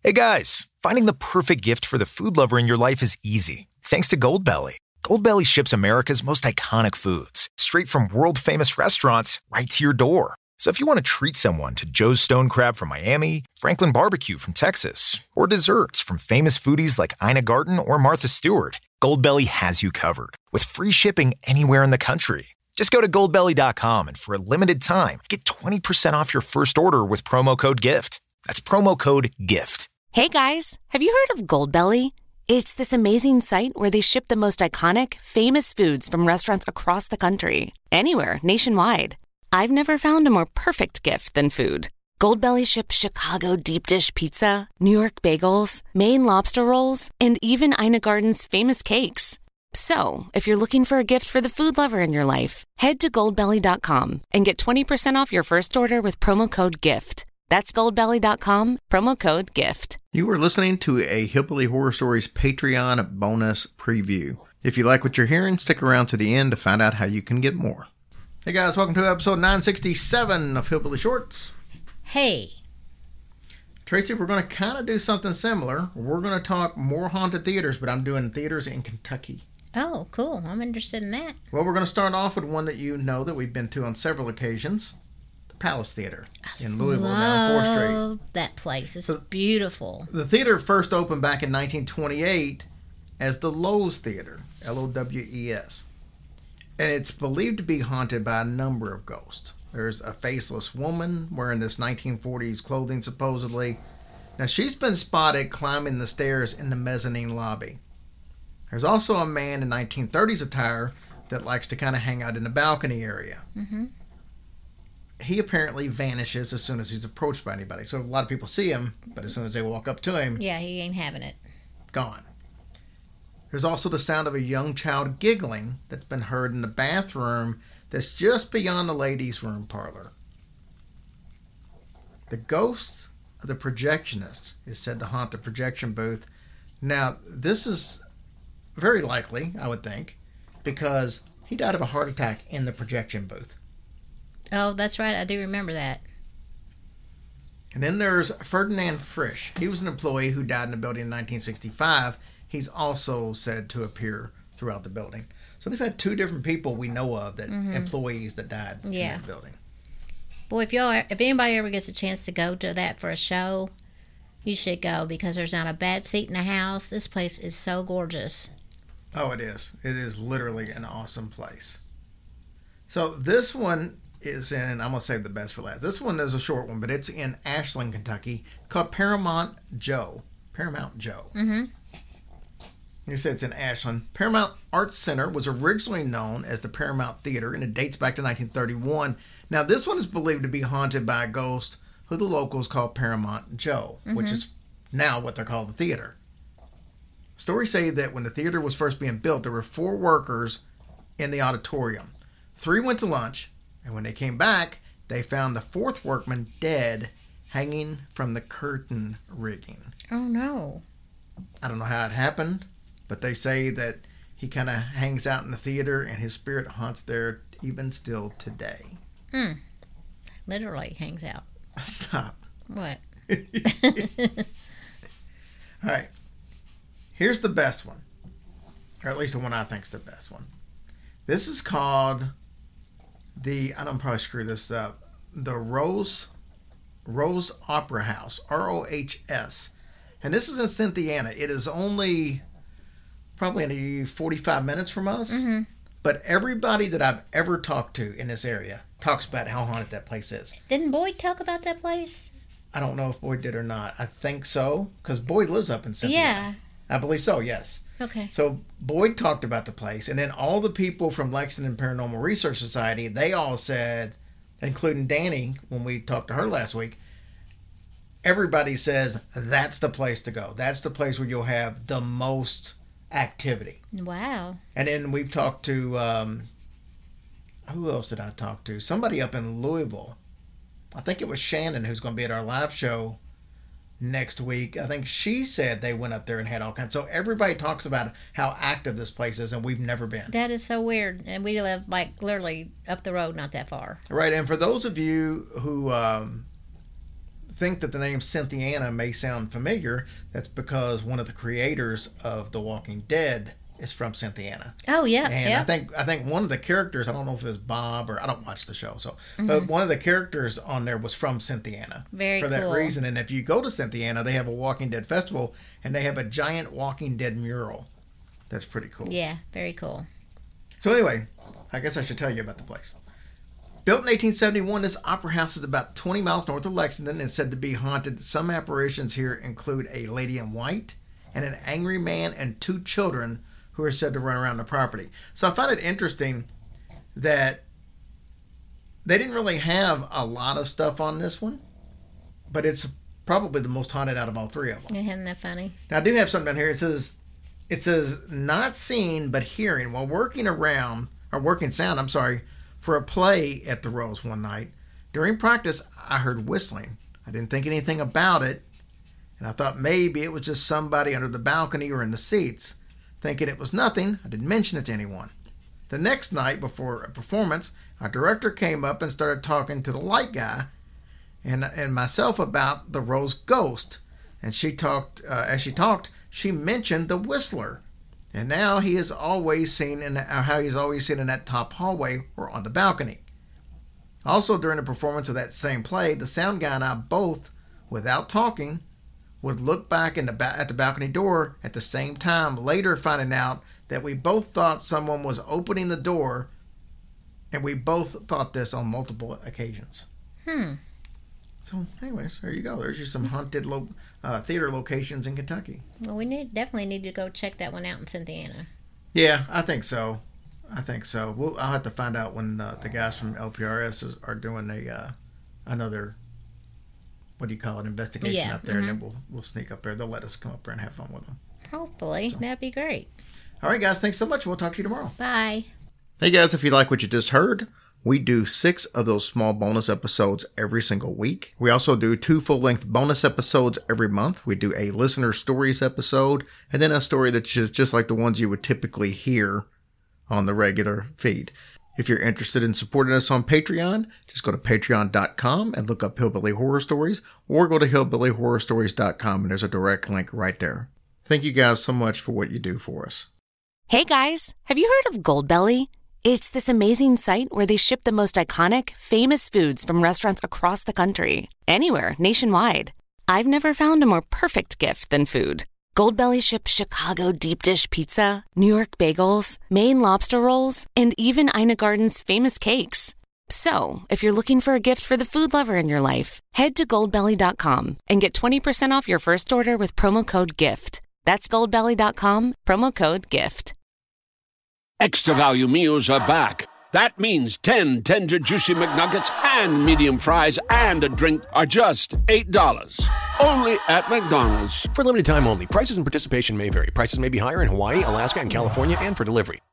Hey guys, finding the perfect gift for the food lover in your life is easy, thanks to Goldbelly. Goldbelly ships America's most iconic foods, straight from world-famous restaurants right to your door. So if you want to treat someone to Joe's Stone Crab from Miami, Franklin Barbecue from Texas, or desserts from famous foodies like Ina Garten or Martha Stewart, Goldbelly has you covered, with free shipping anywhere in the country. Just go to goldbelly.com and for a limited time, get 20% off your first order with promo code GIFT. That's promo code GIFT. Hey guys, have you heard of Goldbelly? It's this amazing site where they ship the most iconic, famous foods from restaurants across the country, anywhere, nationwide. I've never found a more perfect gift than food. Goldbelly ships Chicago deep dish pizza, New York bagels, Maine lobster rolls, and even Ina Garten's famous cakes. So, if you're looking for a gift for the food lover in your life, head to goldbelly.com and get 20% off your first order with promo code GIFT. That's goldbelly.com, promo code GIFT. You are listening to a Hillbilly Horror Stories Patreon bonus preview. If you like what you're hearing, stick around to the end to find out how you can get more. Hey guys, welcome to episode 967 of Hillbilly Shorts. Hey. Tracy, we're going to kind of do something similar. We're going to talk more haunted theaters, but I'm doing theaters in Kentucky. Oh, cool. I'm interested in that. Well, we're going to start off with one that you know that we've been to on several occasions. Palace Theater in Louisville down 4th Street. Love that place. It's beautiful. The theater first opened back in 1928 as the Lowe's Theater, Lowes. And it's believed to be haunted by a number of ghosts. There's a faceless woman wearing this 1940s clothing, supposedly. Now, she's been spotted climbing the stairs in the mezzanine lobby. There's also a man in 1930s attire that likes to kind of hang out in the balcony area. Mm-hmm. He apparently vanishes as soon as he's approached by anybody. So a lot of people see him, but as soon as they walk up to him... Yeah, he ain't having it. Gone. There's also the sound of a young child giggling that's been heard in the bathroom that's just beyond the ladies' room parlor. The ghost of the projectionist is said to haunt the projection booth. Now, this is very likely, I would think, because he died of a heart attack in the projection booth. Oh, that's right. I do remember that. And then there's Ferdinand Frisch. He was an employee who died in the building in 1965. He's also said to appear throughout the building. So they've had two different people we know of, that employees that died in that building. Boy, if anybody ever gets a chance to go to that for a show, you should go, because there's not a bad seat in the house. This place is so gorgeous. Oh, it is. It is literally an awesome place. So this one is in, I'm going to save the best for last. This one is a short one, but it's in Ashland, Kentucky, called Paramount Joe. Mm-hmm. You said it's in Ashland. Paramount Arts Center was originally known as the Paramount Theater, and it dates back to 1931. Now, this one is believed to be haunted by a ghost who the locals call Paramount Joe, which is now what they're called, the theater. Stories say that when the theater was first being built, there were 4 workers in the auditorium. 3 went to lunch, and when they came back, they found the 4th workman dead, hanging from the curtain rigging. Oh, no. I don't know how it happened, but they say that he kind of hangs out in the theater, and his spirit haunts there even still today. Literally hangs out. Stop. What? All right. Here's the best one. Or at least the one I think is the best one. This is called I don't probably screw this up. The Rose Opera House. ROHS. And this is in Cynthiana. It is only probably 45 minutes from us. Mm-hmm. But everybody that I've ever talked to in this area talks about how haunted that place is. Didn't Boyd talk about that place? I don't know if Boyd did or not. I think so, because Boyd lives up in Cynthiana. Yeah. I believe so, yes. Okay. So Boyd talked about the place, and then all the people from Lexington Paranormal Research Society, they all said, including Danny, when we talked to her last week, everybody says that's the place to go. That's the place where you'll have the most activity. Wow. And then we've talked to, who else did I talk to? Somebody up in Louisville. I think it was Shannon, who's going to be at our live show next week. I think she said they went up there and had all kinds. So everybody talks about how active this place is, and we've never been. That is so weird. And we live like literally up the road, not that far. Right. And for those of you who think that the name Cynthiana may sound familiar, that's because one of the creators of The Walking Dead is from Cynthiana. Oh yeah, and yeah. I think one of the characters, I don't know if it was Bob or I don't watch the show, so but one of the characters on there was from Cynthiana. Very for that cool. reason. And if you go to Cynthiana, they have a Walking Dead festival, and they have a giant Walking Dead mural. That's pretty cool. Yeah, very cool. So anyway, I guess I should tell you about the place. Built in 1871, this opera house is about 20 miles north of Lexington and said to be haunted. Some apparitions here include a lady in white and an angry man and 2 children who are said to run around the property. So I found it interesting that they didn't really have a lot of stuff on this one, but it's probably the most haunted out of all 3 of them. Isn't that funny? Now I do have something down here. It says not seen but hearing while working sound, for a play at the Rose one night. During practice, I heard whistling. I didn't think anything about it, and I thought maybe it was just somebody under the balcony or in the seats. Thinking it was nothing, I didn't mention it to anyone. The next night before a performance, our director came up and started talking to the light guy and myself about the Rose ghost. And as she talked, she mentioned the whistler. And now he is always seen how he's always seen in that top hallway or on the balcony. Also, during the performance of that same play, the sound guy and I both, without talking, would look back at the balcony door at the same time, later finding out that we both thought someone was opening the door, and we both thought this on multiple occasions. So, anyways, there you go. There's just some haunted theater locations in Kentucky. Well, we definitely need to go check that one out in Cynthiana. Yeah, I think so. I'll have to find out when the guys from LPRS are doing another, what do you call it, investigation up there, and then we'll sneak up there. They'll let us come up there and have fun with them. Hopefully. That'd be great. All right, guys. Thanks so much. We'll talk to you tomorrow. Bye. Hey, guys. If you like what you just heard, we do 6 of those small bonus episodes every single week. We also do 2 full-length bonus episodes every month. We do a listener stories episode, and then a story that's just like the ones you would typically hear on the regular feed. If you're interested in supporting us on Patreon, just go to patreon.com and look up Hillbilly Horror Stories, or go to hillbillyhorrorstories.com, and there's a direct link right there. Thank you guys so much for what you do for us. Hey guys, have you heard of Goldbelly? It's this amazing site where they ship the most iconic, famous foods from restaurants across the country. Anywhere, nationwide. I've never found a more perfect gift than food. Goldbelly ships Chicago deep dish pizza, New York bagels, Maine lobster rolls, and even Ina Garden's famous cakes. So, if you're looking for a gift for the food lover in your life, head to goldbelly.com and get 20% off your first order with promo code GIFT. That's goldbelly.com, promo code GIFT. Extra value meals are back. That means 10 tender, juicy McNuggets and medium fries and a drink are just $8. Only at McDonald's. For limited time only. Prices and participation may vary. Prices may be higher in Hawaii, Alaska, and California, and for delivery.